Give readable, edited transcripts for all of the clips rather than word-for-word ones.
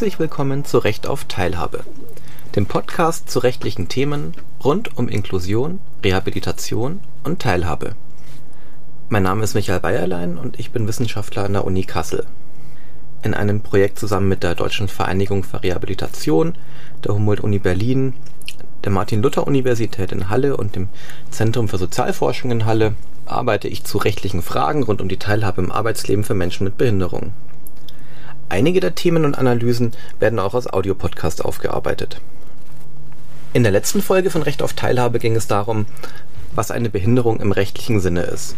Herzlich willkommen zu Recht auf Teilhabe, dem Podcast zu rechtlichen Themen rund um Inklusion, Rehabilitation und Teilhabe. Mein Name ist Michael Bayerlein und ich bin Wissenschaftler an der Uni Kassel. In einem Projekt zusammen mit der Deutschen Vereinigung für Rehabilitation, der Humboldt-Uni Berlin, der Martin-Luther-Universität in Halle und dem Zentrum für Sozialforschung in Halle arbeite ich zu rechtlichen Fragen rund um die Teilhabe im Arbeitsleben für Menschen mit Behinderung. Einige der Themen und Analysen werden auch als Audiopodcast aufgearbeitet. In der letzten Folge von Recht auf Teilhabe ging es darum, was eine Behinderung im rechtlichen Sinne ist.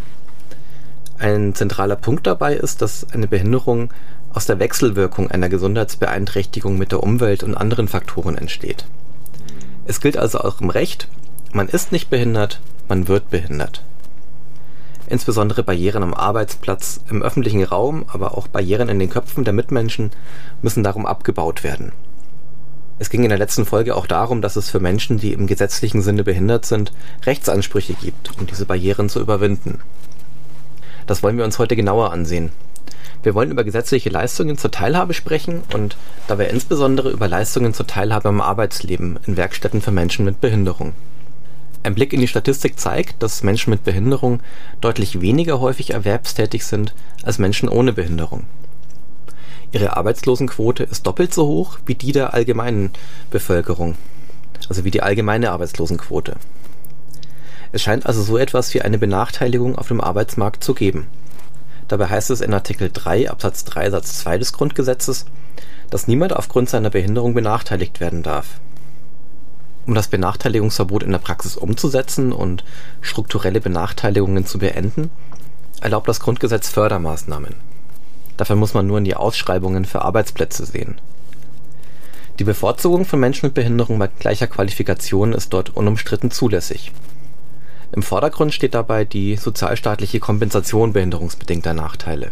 Ein zentraler Punkt dabei ist, dass eine Behinderung aus der Wechselwirkung einer Gesundheitsbeeinträchtigung mit der Umwelt und anderen Faktoren entsteht. Es gilt also auch im Recht, man ist nicht behindert, man wird behindert. Insbesondere Barrieren am Arbeitsplatz, im öffentlichen Raum, aber auch Barrieren in den Köpfen der Mitmenschen müssen darum abgebaut werden. Es ging in der letzten Folge auch darum, dass es für Menschen, die im gesetzlichen Sinne behindert sind, Rechtsansprüche gibt, um diese Barrieren zu überwinden. Das wollen wir uns heute genauer ansehen. Wir wollen über gesetzliche Leistungen zur Teilhabe sprechen und dabei insbesondere über Leistungen zur Teilhabe am Arbeitsleben in Werkstätten für Menschen mit Behinderung. Ein Blick in die Statistik zeigt, dass Menschen mit Behinderung deutlich weniger häufig erwerbstätig sind als Menschen ohne Behinderung. Ihre Arbeitslosenquote ist doppelt so hoch wie die der allgemeinen Bevölkerung, also wie die allgemeine Arbeitslosenquote. Es scheint also so etwas wie eine Benachteiligung auf dem Arbeitsmarkt zu geben. Dabei heißt es in Artikel 3 Absatz 3 Satz 2 des Grundgesetzes, dass niemand aufgrund seiner Behinderung benachteiligt werden darf. Um das Benachteiligungsverbot in der Praxis umzusetzen und strukturelle Benachteiligungen zu beenden, erlaubt das Grundgesetz Fördermaßnahmen. Dafür muss man nur in die Ausschreibungen für Arbeitsplätze sehen. Die Bevorzugung von Menschen mit Behinderung bei gleicher Qualifikation ist dort unumstritten zulässig. Im Vordergrund steht dabei die sozialstaatliche Kompensation behinderungsbedingter Nachteile.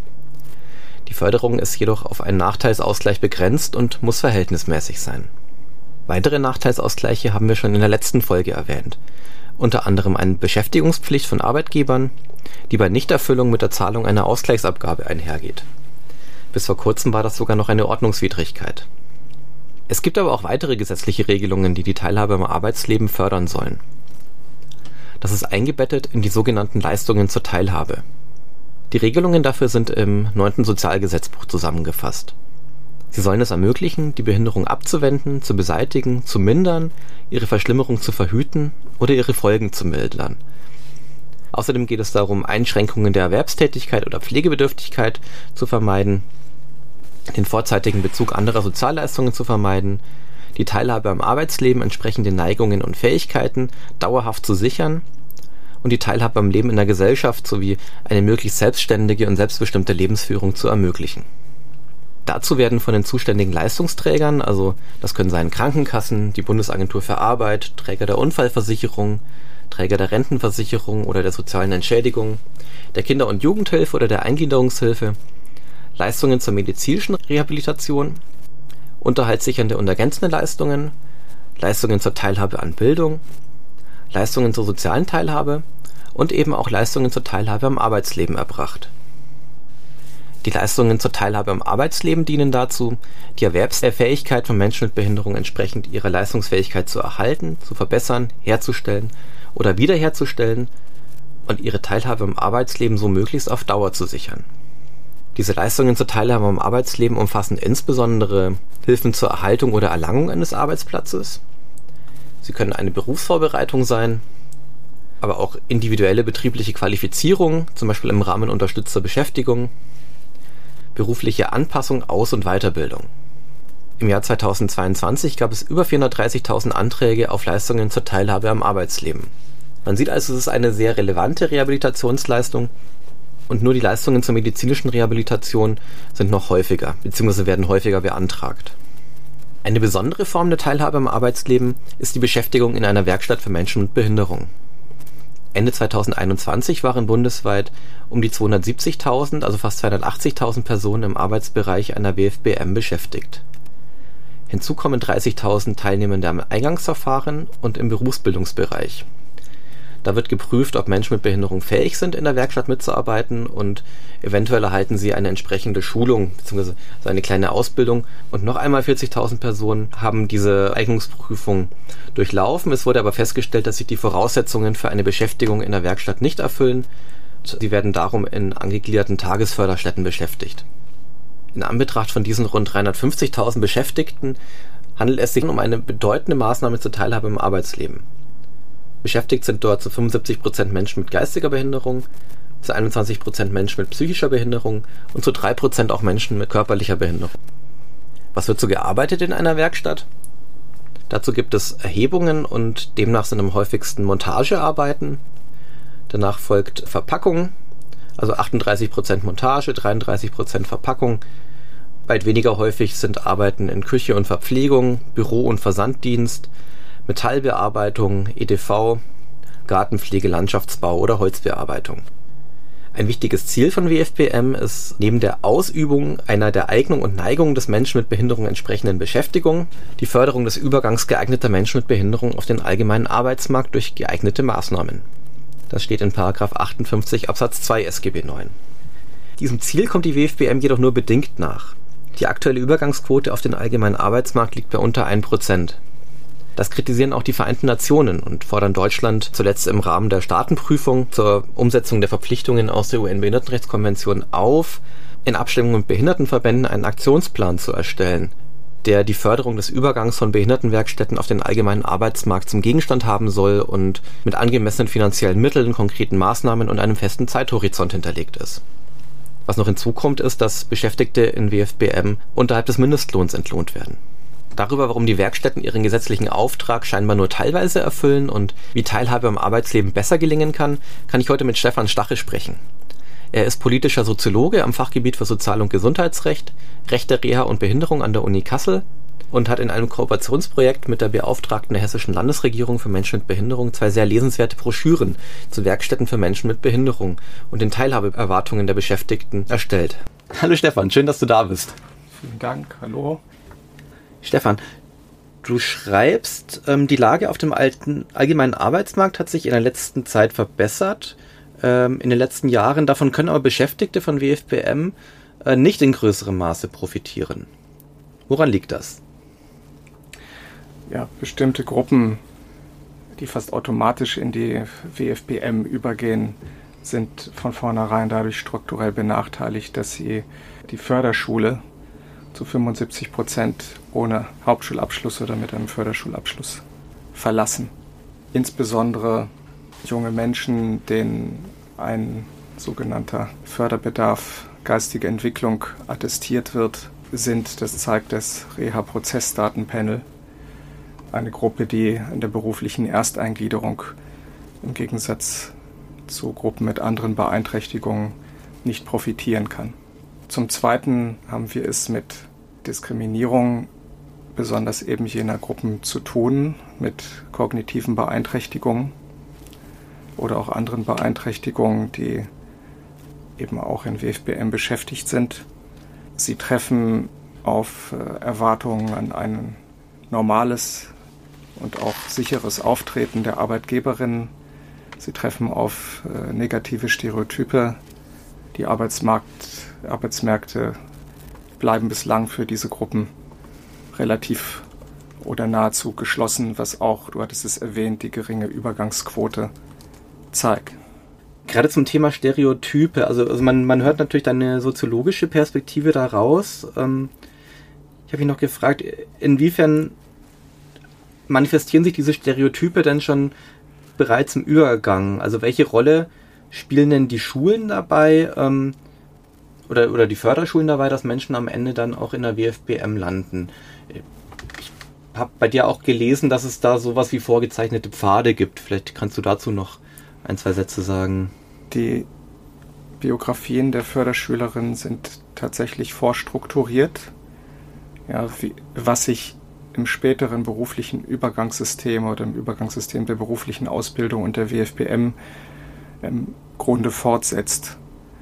Die Förderung ist jedoch auf einen Nachteilsausgleich begrenzt und muss verhältnismäßig sein. Weitere Nachteilsausgleiche haben wir schon in der letzten Folge erwähnt, unter anderem eine Beschäftigungspflicht von Arbeitgebern, die bei Nichterfüllung mit der Zahlung einer Ausgleichsabgabe einhergeht. Bis vor kurzem war das sogar noch eine Ordnungswidrigkeit. Es gibt aber auch weitere gesetzliche Regelungen, die die Teilhabe am Arbeitsleben fördern sollen. Das ist eingebettet in die sogenannten Leistungen zur Teilhabe. Die Regelungen dafür sind im 9. Sozialgesetzbuch zusammengefasst. Sie sollen es ermöglichen, die Behinderung abzuwenden, zu beseitigen, zu mindern, ihre Verschlimmerung zu verhüten oder ihre Folgen zu mildern. Außerdem geht es darum, Einschränkungen der Erwerbstätigkeit oder Pflegebedürftigkeit zu vermeiden, den vorzeitigen Bezug anderer Sozialleistungen zu vermeiden, die Teilhabe am Arbeitsleben entsprechend den Neigungen und Fähigkeiten dauerhaft zu sichern und die Teilhabe am Leben in der Gesellschaft sowie eine möglichst selbstständige und selbstbestimmte Lebensführung zu ermöglichen. Dazu werden von den zuständigen Leistungsträgern, also das können sein Krankenkassen, die Bundesagentur für Arbeit, Träger der Unfallversicherung, Träger der Rentenversicherung oder der sozialen Entschädigung, der Kinder- und Jugendhilfe oder der Eingliederungshilfe, Leistungen zur medizinischen Rehabilitation, unterhaltssichernde und ergänzende Leistungen, Leistungen zur Teilhabe an Bildung, Leistungen zur sozialen Teilhabe und eben auch Leistungen zur Teilhabe am Arbeitsleben erbracht. Die Leistungen zur Teilhabe am Arbeitsleben dienen dazu, die Erwerbsfähigkeit von Menschen mit Behinderung entsprechend ihrer Leistungsfähigkeit zu erhalten, zu verbessern, herzustellen oder wiederherzustellen und ihre Teilhabe am Arbeitsleben so möglichst auf Dauer zu sichern. Diese Leistungen zur Teilhabe am Arbeitsleben umfassen insbesondere Hilfen zur Erhaltung oder Erlangung eines Arbeitsplatzes. Sie können eine Berufsvorbereitung sein, aber auch individuelle betriebliche Qualifizierung, zum Beispiel im Rahmen unterstützter Beschäftigung, berufliche Anpassung, Aus- und Weiterbildung. Im Jahr 2022 gab es über 430.000 Anträge auf Leistungen zur Teilhabe am Arbeitsleben. Man sieht also, es ist eine sehr relevante Rehabilitationsleistung und nur die Leistungen zur medizinischen Rehabilitation sind noch häufiger bzw. werden häufiger beantragt. Eine besondere Form der Teilhabe am Arbeitsleben ist die Beschäftigung in einer Werkstatt für Menschen mit Behinderung. Ende 2021 waren bundesweit um die 270.000, also fast 280.000 Personen im Arbeitsbereich einer WFBM beschäftigt. Hinzu kommen 30.000 Teilnehmende am Eingangsverfahren und im Berufsbildungsbereich. Da wird geprüft, ob Menschen mit Behinderung fähig sind, in der Werkstatt mitzuarbeiten, und eventuell erhalten sie eine entsprechende Schulung bzw. so eine kleine Ausbildung. Und noch einmal 40.000 Personen haben diese Eignungsprüfung durchlaufen. Es wurde aber festgestellt, dass sie die Voraussetzungen für eine Beschäftigung in der Werkstatt nicht erfüllen. Sie werden darum in angegliederten Tagesförderstätten beschäftigt. In Anbetracht von diesen rund 350.000 Beschäftigten handelt es sich um eine bedeutende Maßnahme zur Teilhabe im Arbeitsleben. Beschäftigt sind dort zu 75% Menschen mit geistiger Behinderung, zu 21% Menschen mit psychischer Behinderung und zu 3% auch Menschen mit körperlicher Behinderung. Was wird so gearbeitet in einer Werkstatt? Dazu gibt es Erhebungen und demnach sind am häufigsten Montagearbeiten. Danach folgt Verpackung, also 38% Montage, 33% Verpackung. Weit weniger häufig sind Arbeiten in Küche und Verpflegung, Büro- und Versanddienst, Metallbearbeitung, EDV, Gartenpflege, Landschaftsbau oder Holzbearbeitung. Ein wichtiges Ziel von WFBM ist neben der Ausübung einer der Eignung und Neigung des Menschen mit Behinderung entsprechenden Beschäftigung die Förderung des Übergangs geeigneter Menschen mit Behinderung auf den allgemeinen Arbeitsmarkt durch geeignete Maßnahmen. Das steht in § 58 Absatz 2 SGB IX. Diesem Ziel kommt die WFBM jedoch nur bedingt nach. Die aktuelle Übergangsquote auf den allgemeinen Arbeitsmarkt liegt bei unter 1%. Das kritisieren auch die Vereinten Nationen und fordern Deutschland zuletzt im Rahmen der Staatenprüfung zur Umsetzung der Verpflichtungen aus der UN-Behindertenrechtskonvention auf, in Abstimmung mit Behindertenverbänden einen Aktionsplan zu erstellen, der die Förderung des Übergangs von Behindertenwerkstätten auf den allgemeinen Arbeitsmarkt zum Gegenstand haben soll und mit angemessenen finanziellen Mitteln, konkreten Maßnahmen und einem festen Zeithorizont hinterlegt ist. Was noch hinzukommt, ist, dass Beschäftigte in WFBM unterhalb des Mindestlohns entlohnt werden. Darüber, warum die Werkstätten ihren gesetzlichen Auftrag scheinbar nur teilweise erfüllen und wie Teilhabe am Arbeitsleben besser gelingen kann ich heute mit Stefan Stache sprechen. Er ist politischer Soziologe am Fachgebiet für Sozial- und Gesundheitsrecht, Recht der Reha und Behinderung an der Uni Kassel und hat in einem Kooperationsprojekt mit der Beauftragten der Hessischen Landesregierung für Menschen mit Behinderung 2 sehr lesenswerte Broschüren zu Werkstätten für Menschen mit Behinderung und den Teilhabeerwartungen der Beschäftigten erstellt. Hallo Stefan, schön, dass du da bist. Vielen Dank, hallo. Stefan, du schreibst, die Lage auf dem allgemeinen Arbeitsmarkt hat sich in der letzten Zeit verbessert, in den letzten Jahren. Davon können aber Beschäftigte von WFBM nicht in größerem Maße profitieren. Woran liegt das? Ja, bestimmte Gruppen, die fast automatisch in die WFBM übergehen, sind von vornherein dadurch strukturell benachteiligt, dass sie die Förderschule zu 75% ohne Hauptschulabschluss oder mit einem Förderschulabschluss verlassen. Insbesondere junge Menschen, denen ein sogenannter Förderbedarf geistige Entwicklung attestiert wird, sind, das zeigt das Reha-Prozessdatenpanel, eine Gruppe, die in der beruflichen Ersteingliederung im Gegensatz zu Gruppen mit anderen Beeinträchtigungen nicht profitieren kann. Zum Zweiten haben wir es mit Diskriminierung besonders eben jener Gruppen zu tun, mit kognitiven Beeinträchtigungen oder auch anderen Beeinträchtigungen, die eben auch in WFBM beschäftigt sind. Sie treffen auf Erwartungen an ein normales und auch sicheres Auftreten der Arbeitgeberinnen. Sie treffen auf negative Stereotype. Die Arbeitsmärkte bleiben bislang für diese Gruppen relativ oder nahezu geschlossen, was auch, du hattest es erwähnt, die geringe Übergangsquote zeigt. Gerade zum Thema Stereotype, also man hört natürlich deine soziologische Perspektive daraus. Ich habe mich noch gefragt, inwiefern manifestieren sich diese Stereotype denn schon bereits im Übergang? Also welche Rolle spielen denn die Schulen dabei oder die Förderschulen dabei, dass Menschen am Ende dann auch in der WFBM landen? Ich habe bei dir auch gelesen, dass es da sowas wie vorgezeichnete Pfade gibt. Vielleicht kannst du dazu noch 1, 2 Sätze sagen. Die Biografien der Förderschülerinnen sind tatsächlich vorstrukturiert. Ja, was sich im späteren beruflichen Übergangssystem oder im Übergangssystem der beruflichen Ausbildung und der WFBM im Grunde fortsetzt.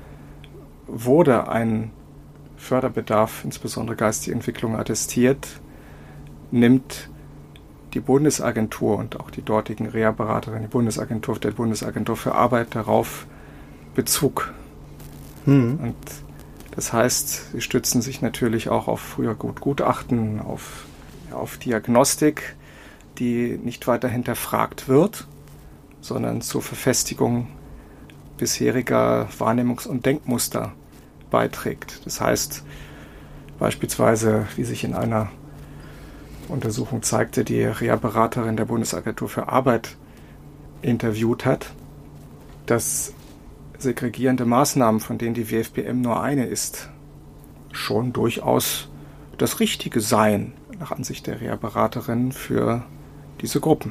Wurde ein Förderbedarf, insbesondere geistige Entwicklung, attestiert, nimmt die Bundesagentur und auch die dortigen Reha-Beraterinnen, die Bundesagentur der Bundesagentur für Arbeit darauf Bezug. Und das heißt, sie stützen sich natürlich auch auf früher Gutachten, auf Diagnostik, die nicht weiter hinterfragt wird, sondern zur Verfestigung bisheriger Wahrnehmungs- und Denkmuster beiträgt. Das heißt beispielsweise, wie sich in einer Untersuchung zeigte, die Reha-Beraterin der Bundesagentur für Arbeit interviewt hat, dass segregierende Maßnahmen, von denen die WFBM nur eine ist, schon durchaus das Richtige seien, nach Ansicht der Reha-Beraterin, für diese Gruppen.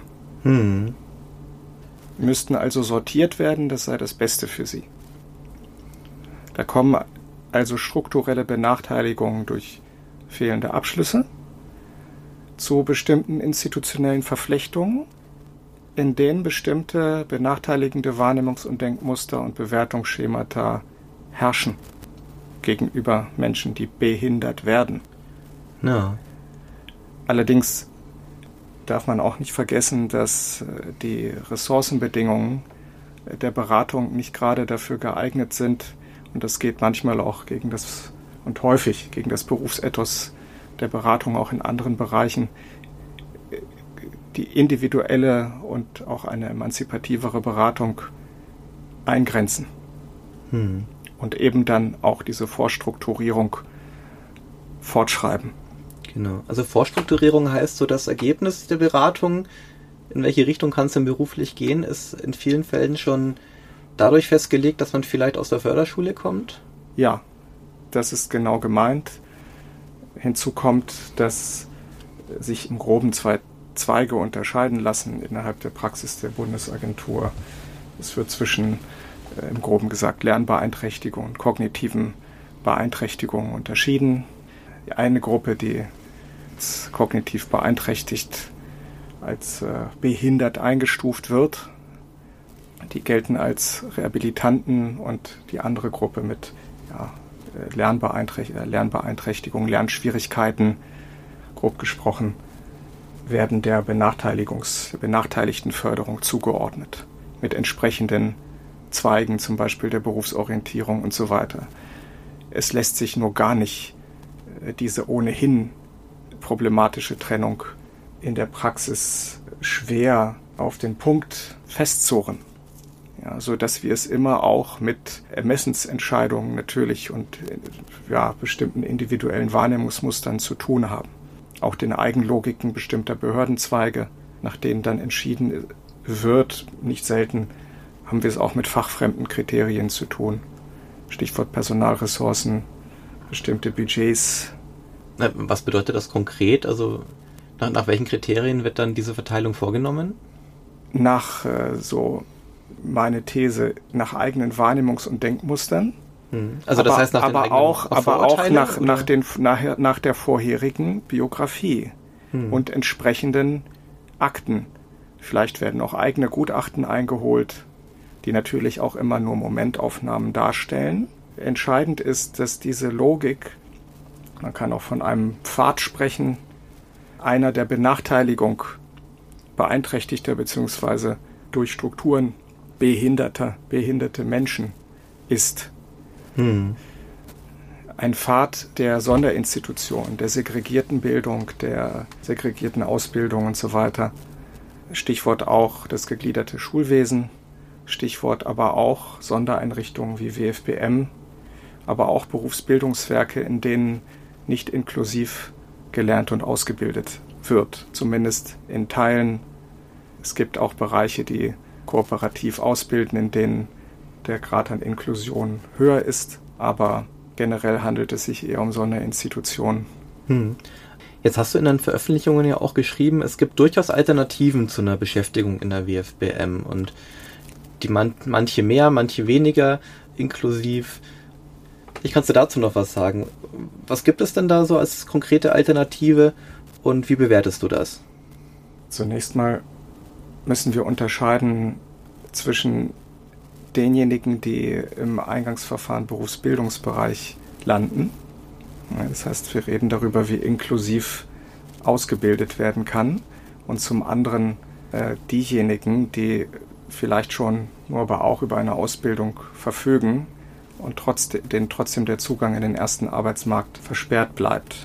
Müssten also sortiert werden, das sei das Beste für sie. Da kommen also strukturelle Benachteiligungen durch fehlende Abschlüsse zu bestimmten institutionellen Verflechtungen, in denen bestimmte benachteiligende Wahrnehmungs- und Denkmuster und Bewertungsschemata herrschen gegenüber Menschen, die behindert werden. Ja. Allerdings darf man auch nicht vergessen, dass die Ressourcenbedingungen der Beratung nicht gerade dafür geeignet sind, und das geht manchmal auch gegen das und häufig gegen das Berufsethos der Beratung auch in anderen Bereichen, die individuelle und auch eine emanzipativere Beratung eingrenzen. Und eben dann auch diese Vorstrukturierung fortschreiben. Genau. Also Vorstrukturierung heißt so, das Ergebnis der Beratung, in welche Richtung kann es denn beruflich gehen, ist in vielen Fällen schon dadurch festgelegt, dass man vielleicht aus der Förderschule kommt? Ja, das ist genau gemeint. Hinzu kommt, dass sich im Groben zwei Zweige unterscheiden lassen innerhalb der Praxis der Bundesagentur. Es wird zwischen, im Groben gesagt, Lernbeeinträchtigungen und kognitiven Beeinträchtigungen unterschieden. Die eine Gruppe, die kognitiv beeinträchtigt als behindert eingestuft wird, die gelten als Rehabilitanten, und die andere Gruppe mit Lernbeeinträchtigung, Lernschwierigkeiten, grob gesprochen, werden der benachteiligten Förderung zugeordnet, mit entsprechenden Zweigen, zum Beispiel der Berufsorientierung und so weiter. Es lässt sich nur gar nicht diese ohnehin problematische Trennung in der Praxis schwer auf den Punkt festzurren. Ja, so dass wir es immer auch mit Ermessensentscheidungen natürlich und bestimmten individuellen Wahrnehmungsmustern zu tun haben. Auch den Eigenlogiken bestimmter Behördenzweige, nach denen dann entschieden wird. Nicht selten haben wir es auch mit fachfremden Kriterien zu tun. Stichwort Personalressourcen, bestimmte Budgets. Was bedeutet das konkret? Also nach welchen Kriterien wird dann diese Verteilung vorgenommen? Nach meine These, nach eigenen Wahrnehmungs- und Denkmustern. Also das heißt nach den eigenen aber auch nach der vorherigen Biografie und entsprechenden Akten. Vielleicht werden auch eigene Gutachten eingeholt, die natürlich auch immer nur Momentaufnahmen darstellen. Entscheidend ist, dass diese Logik, man kann auch von einem Pfad sprechen, einer der Benachteiligung beeinträchtigter bzw. durch Strukturen behinderte Menschen ist. Ein Pfad der Sonderinstitution, der segregierten Bildung, der segregierten Ausbildung und so weiter. Stichwort auch das gegliederte Schulwesen, Stichwort aber auch Sondereinrichtungen wie WFBM, aber auch Berufsbildungswerke, in denen nicht inklusiv gelernt und ausgebildet wird, zumindest in Teilen. Es gibt auch Bereiche, die kooperativ ausbilden, in denen der Grad an Inklusion höher ist, aber generell handelt es sich eher um Sonderinstitutionen. Jetzt hast du in deinen Veröffentlichungen ja auch geschrieben, es gibt durchaus Alternativen zu einer Beschäftigung in der WFBM und die manche mehr, manche weniger inklusiv. Kannst du dazu noch was sagen? Was gibt es denn da so als konkrete Alternative und wie bewertest du das? Zunächst mal müssen wir unterscheiden zwischen denjenigen, die im Eingangsverfahren Berufsbildungsbereich landen. Das heißt, wir reden darüber, wie inklusiv ausgebildet werden kann. und zum anderen diejenigen, die vielleicht schon nur aber auch über eine Ausbildung verfügen und trotzdem der Zugang in den ersten Arbeitsmarkt versperrt bleibt.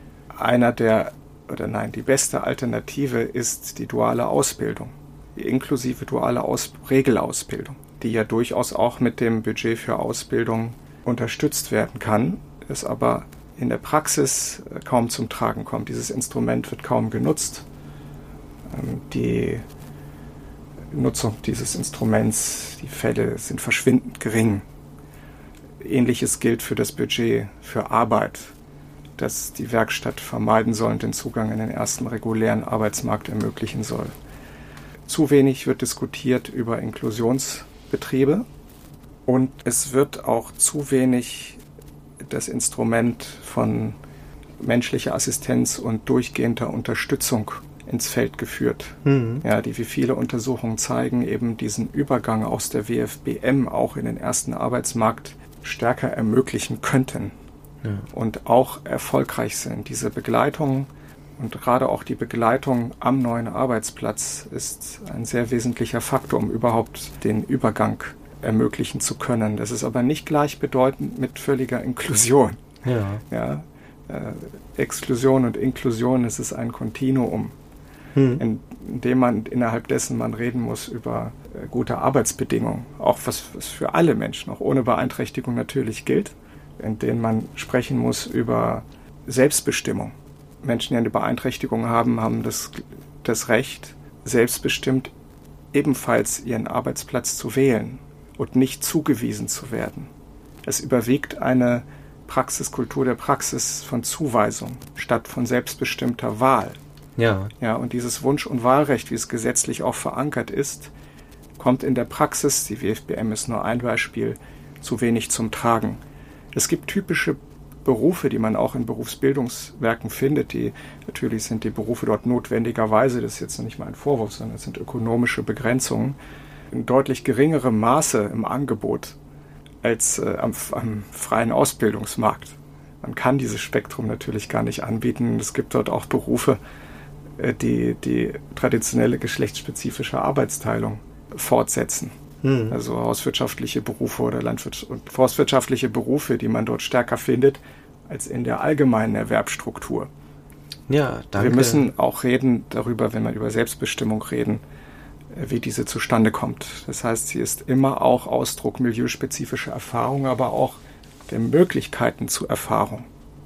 Die beste Alternative ist die duale Ausbildung, die inklusive duale Regelausbildung, die ja durchaus auch mit dem Budget für Ausbildung unterstützt werden kann, es aber in der Praxis kaum zum Tragen kommt. Dieses Instrument wird kaum genutzt. Die Nutzung dieses Instruments, die Fälle sind verschwindend gering. Ähnliches gilt für das Budget für Arbeit, das die Werkstatt vermeiden soll und den Zugang in den ersten regulären Arbeitsmarkt ermöglichen soll. Zu wenig wird diskutiert über Inklusionsbetriebe und es wird auch zu wenig das Instrument von menschlicher Assistenz und durchgehender Unterstützung ins Feld geführt. Ja, die, wie viele Untersuchungen zeigen, eben diesen Übergang aus der WFBM auch in den ersten Arbeitsmarkt stärker ermöglichen könnten und auch erfolgreich sind. Diese Begleitung und gerade auch die Begleitung am neuen Arbeitsplatz ist ein sehr wesentlicher Faktor, um überhaupt den Übergang ermöglichen zu können. Das ist aber nicht gleichbedeutend mit völliger Inklusion. Exklusion und Inklusion, es ist ein Kontinuum, in dem innerhalb dessen man reden muss über gute Arbeitsbedingungen, auch was für alle Menschen, auch ohne Beeinträchtigung natürlich gilt, in denen man sprechen muss über Selbstbestimmung. Menschen, die eine Beeinträchtigung haben das Recht, selbstbestimmt ebenfalls ihren Arbeitsplatz zu wählen und nicht zugewiesen zu werden. Es überwiegt eine Praxiskultur der Praxis von Zuweisung statt von selbstbestimmter Wahl. Ja, und dieses Wunsch- und Wahlrecht, wie es gesetzlich auch verankert ist, kommt in der Praxis, die WFBM ist nur ein Beispiel, zu wenig zum Tragen. Es gibt typische Berufe, die man auch in Berufsbildungswerken findet, natürlich sind die Berufe dort notwendigerweise, das ist jetzt nicht mal ein Vorwurf, sondern es sind ökonomische Begrenzungen, in deutlich geringerem Maße im Angebot als am freien Ausbildungsmarkt. Man kann dieses Spektrum natürlich gar nicht anbieten. Es gibt dort auch Berufe, die traditionelle geschlechtsspezifische Arbeitsteilung fortsetzen. Also hauswirtschaftliche Berufe oder und forstwirtschaftliche Berufe, die man dort stärker findet als in der allgemeinen Erwerbsstruktur. Ja, danke. Wir müssen auch reden darüber, wenn wir über Selbstbestimmung reden, wie diese zustande kommt. Das heißt, sie ist immer auch Ausdruck milieuspezifischer Erfahrung, aber auch der Möglichkeiten zur Erfahrung.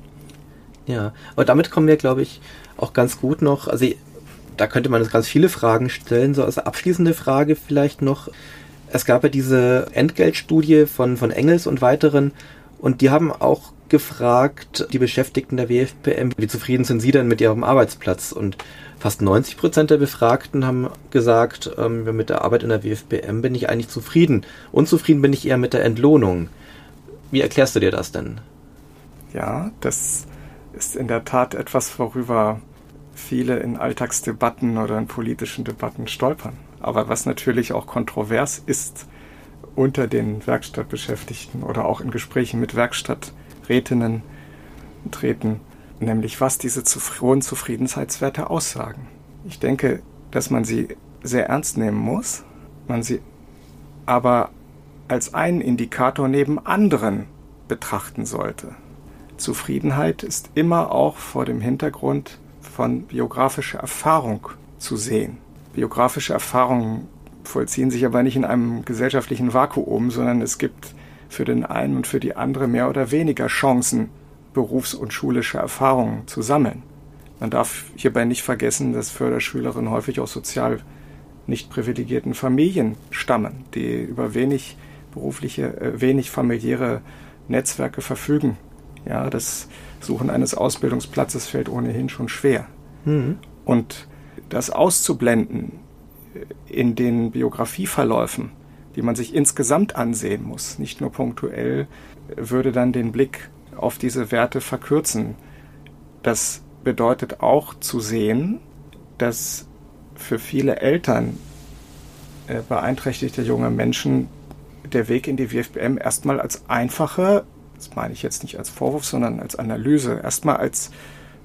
Ja, aber damit kommen wir, glaube ich, auch ganz gut noch, also da könnte man jetzt ganz viele Fragen stellen, so als abschließende Frage vielleicht noch. Es gab ja diese Entgeltstudie von Engels und weiteren und die haben auch gefragt, die Beschäftigten der WFBM, wie zufrieden sind sie denn mit ihrem Arbeitsplatz? Und fast 90% der Befragten haben gesagt, mit der Arbeit in der WFBM bin ich eigentlich zufrieden. Unzufrieden bin ich eher mit der Entlohnung. Wie erklärst du dir das denn? Ja, das ist in der Tat etwas, worüber viele in Alltagsdebatten oder in politischen Debatten stolpern. Aber was natürlich auch kontrovers ist unter den Werkstattbeschäftigten oder auch in Gesprächen mit Werkstatträtinnen und Räten, nämlich was diese hohen Zufriedenheitswerte aussagen. Ich denke, dass man sie sehr ernst nehmen muss, man sie aber als einen Indikator neben anderen betrachten sollte. Zufriedenheit ist immer auch vor dem Hintergrund von biografischer Erfahrung zu sehen. Biografische Erfahrungen vollziehen sich aber nicht in einem gesellschaftlichen Vakuum, sondern es gibt für den einen und für die andere mehr oder weniger Chancen, berufs- und schulische Erfahrungen zu sammeln. Man darf hierbei nicht vergessen, dass Förderschülerinnen häufig aus sozial nicht privilegierten Familien stammen, die über wenig familiäre Netzwerke verfügen. Ja, das Suchen eines Ausbildungsplatzes fällt ohnehin schon schwer. Und das auszublenden in den Biografieverläufen, die man sich insgesamt ansehen muss, nicht nur punktuell, würde dann den Blick auf diese Werte verkürzen. Das bedeutet auch zu sehen, dass für viele Eltern beeinträchtigter junger Menschen der Weg in die WFBM erstmal als einfache, das meine ich jetzt nicht als Vorwurf, sondern als Analyse, erstmal als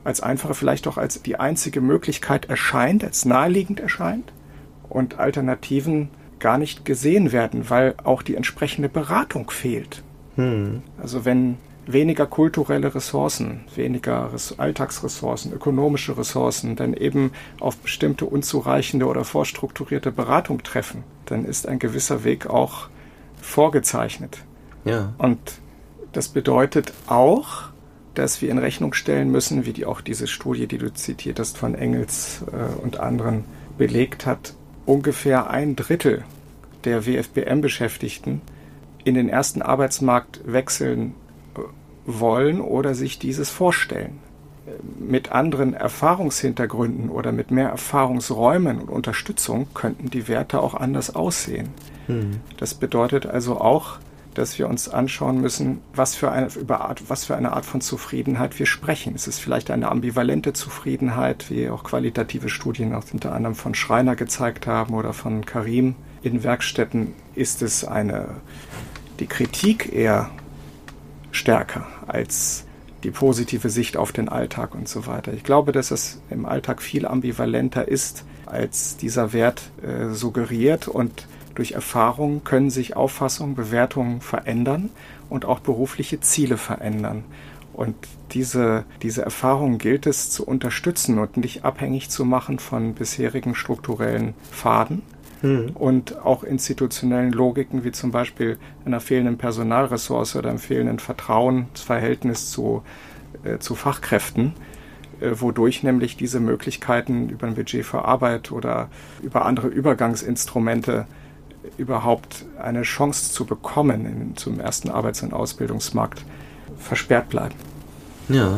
als einfache, vielleicht auch als die einzige Möglichkeit erscheint, als naheliegend erscheint und Alternativen gar nicht gesehen werden, weil auch die entsprechende Beratung fehlt. Also wenn weniger kulturelle Ressourcen, weniger Alltagsressourcen, ökonomische Ressourcen dann eben auf bestimmte unzureichende oder vorstrukturierte Beratung treffen, dann ist ein gewisser Weg auch vorgezeichnet. Ja. Und das bedeutet auch, dass wir in Rechnung stellen müssen, wie auch diese Studie, die du zitiert hast, von Engels und anderen belegt hat, ungefähr 1/3 der WFBM-Beschäftigten in den ersten Arbeitsmarkt wechseln wollen oder sich dieses vorstellen. Mit anderen Erfahrungshintergründen oder mit mehr Erfahrungsräumen und Unterstützung könnten die Werte auch anders aussehen. Das bedeutet also auch, dass wir uns anschauen müssen, was für eine Art von Zufriedenheit wir sprechen. Es ist vielleicht eine ambivalente Zufriedenheit, wie auch qualitative Studien auch unter anderem von Schreiner gezeigt haben oder von Karim. In Werkstätten ist es die Kritik eher stärker als die positive Sicht auf den Alltag und so weiter. Ich glaube, dass es im Alltag viel ambivalenter ist, als dieser Wert suggeriert, und durch Erfahrung können sich Auffassungen, Bewertungen verändern und auch berufliche Ziele verändern. Und diese Erfahrung gilt es zu unterstützen und nicht abhängig zu machen von bisherigen strukturellen Pfaden und auch institutionellen Logiken, wie zum Beispiel einer fehlenden Personalressource oder einem fehlenden Vertrauensverhältnis zu Fachkräften, wodurch nämlich diese Möglichkeiten über ein Budget für Arbeit oder über andere Übergangsinstrumente überhaupt eine Chance zu bekommen zum ersten Arbeits- und Ausbildungsmarkt versperrt bleiben. Ja.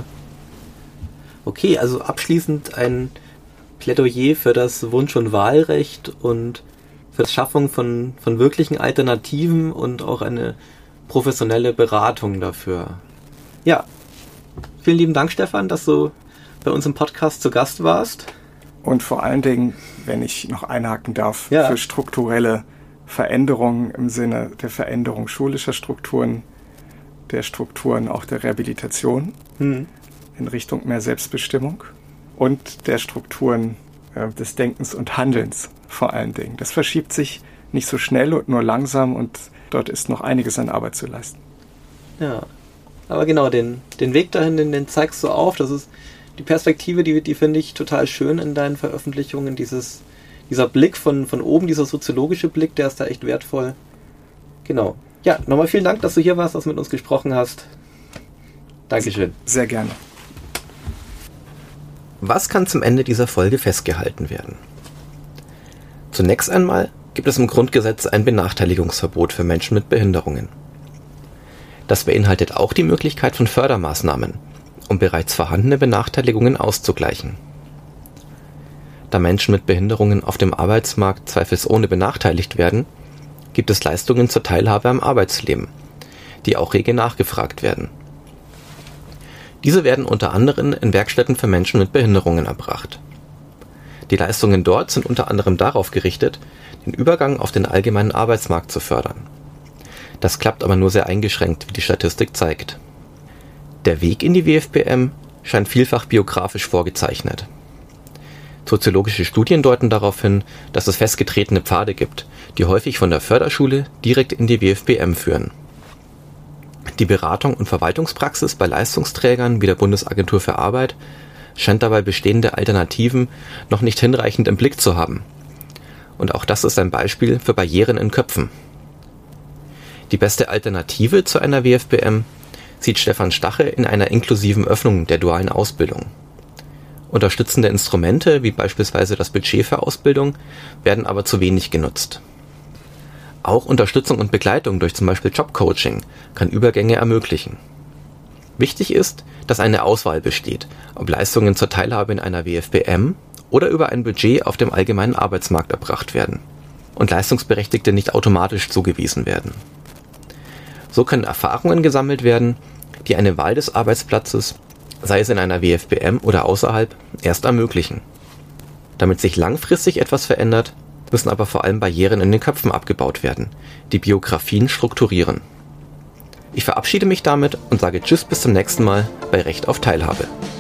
Okay, also abschließend ein Plädoyer für das Wunsch- und Wahlrecht und für die Schaffung von wirklichen Alternativen und auch eine professionelle Beratung dafür. Ja, vielen lieben Dank, Stefan, dass du bei uns im Podcast zu Gast warst. Und vor allen Dingen, wenn ich noch einhaken darf, ja, für strukturelle Veränderungen im Sinne der Veränderung schulischer Strukturen, der Strukturen auch der Rehabilitation in Richtung mehr Selbstbestimmung und der Strukturen des Denkens und Handelns vor allen Dingen. Das verschiebt sich nicht so schnell und nur langsam, und dort ist noch einiges an Arbeit zu leisten. Ja, aber genau, den Weg dahin, den zeigst du auf. Das ist die Perspektive, die finde ich total schön in deinen Veröffentlichungen. Dieser Blick von oben, dieser soziologische Blick, der ist da echt wertvoll. Genau. Ja, nochmal vielen Dank, dass du hier warst, dass du mit uns gesprochen hast. Dankeschön. Sehr gerne. Was kann zum Ende dieser Folge festgehalten werden? Zunächst einmal gibt es im Grundgesetz ein Benachteiligungsverbot für Menschen mit Behinderungen. Das beinhaltet auch die Möglichkeit von Fördermaßnahmen, um bereits vorhandene Benachteiligungen auszugleichen. Da Menschen mit Behinderungen auf dem Arbeitsmarkt zweifelsohne benachteiligt werden, gibt es Leistungen zur Teilhabe am Arbeitsleben, die auch rege nachgefragt werden. Diese werden unter anderem in Werkstätten für Menschen mit Behinderungen erbracht. Die Leistungen dort sind unter anderem darauf gerichtet, den Übergang auf den allgemeinen Arbeitsmarkt zu fördern. Das klappt aber nur sehr eingeschränkt, wie die Statistik zeigt. Der Weg in die WFBM scheint vielfach biografisch vorgezeichnet. Soziologische Studien deuten darauf hin, dass es festgetretene Pfade gibt, die häufig von der Förderschule direkt in die WFBM führen. Die Beratung und Verwaltungspraxis bei Leistungsträgern wie der Bundesagentur für Arbeit scheint dabei bestehende Alternativen noch nicht hinreichend im Blick zu haben. Und auch das ist ein Beispiel für Barrieren in Köpfen. Die beste Alternative zu einer WFBM sieht Stefan Stache in einer inklusiven Öffnung der dualen Ausbildung. Unterstützende Instrumente, wie beispielsweise das Budget für Ausbildung, werden aber zu wenig genutzt. Auch Unterstützung und Begleitung durch zum Beispiel Jobcoaching kann Übergänge ermöglichen. Wichtig ist, dass eine Auswahl besteht, ob Leistungen zur Teilhabe in einer WFBM oder über ein Budget auf dem allgemeinen Arbeitsmarkt erbracht werden und Leistungsberechtigte nicht automatisch zugewiesen werden. So können Erfahrungen gesammelt werden, die eine Wahl des Arbeitsplatzes, sei es in einer WFBM oder außerhalb, erst ermöglichen. Damit sich langfristig etwas verändert, müssen aber vor allem Barrieren in den Köpfen abgebaut werden, die Biografien strukturieren. Ich verabschiede mich damit und sage Tschüss bis zum nächsten Mal bei Recht auf Teilhabe.